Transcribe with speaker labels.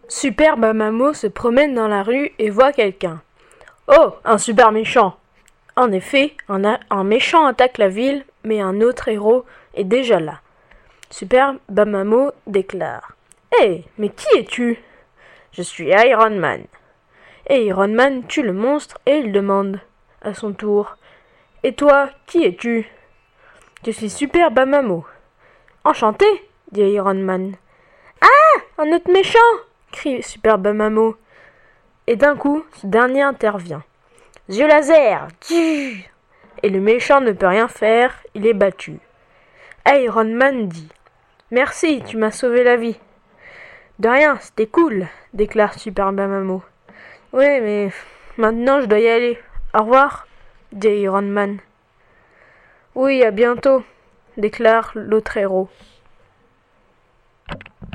Speaker 1: Super Bamamo se promène dans la rue et voit quelqu'un. Oh, un super méchant! En effet, un méchant attaque la ville, mais un autre héros est déjà là. Super Bamamo déclare. Hé, mais qui es-tu? Je suis Iron Man. Et Iron Man tue le monstre et il demande, à son tour. Et toi, qui es-tu? Je suis Super Bamamo. Enchanté, dit Iron Man. Ah, un autre méchant! Crie Super Bamamo. Et d'un coup, ce dernier intervient. Yeux laser! Et le méchant ne peut rien faire, il est battu. Iron Man dit. Merci, tu m'as sauvé la vie. De rien, c'était cool, déclare Super Bamamo. Oui, mais maintenant je dois y aller. Au revoir, dit Iron Man. Oui, à bientôt, déclare l'autre héros.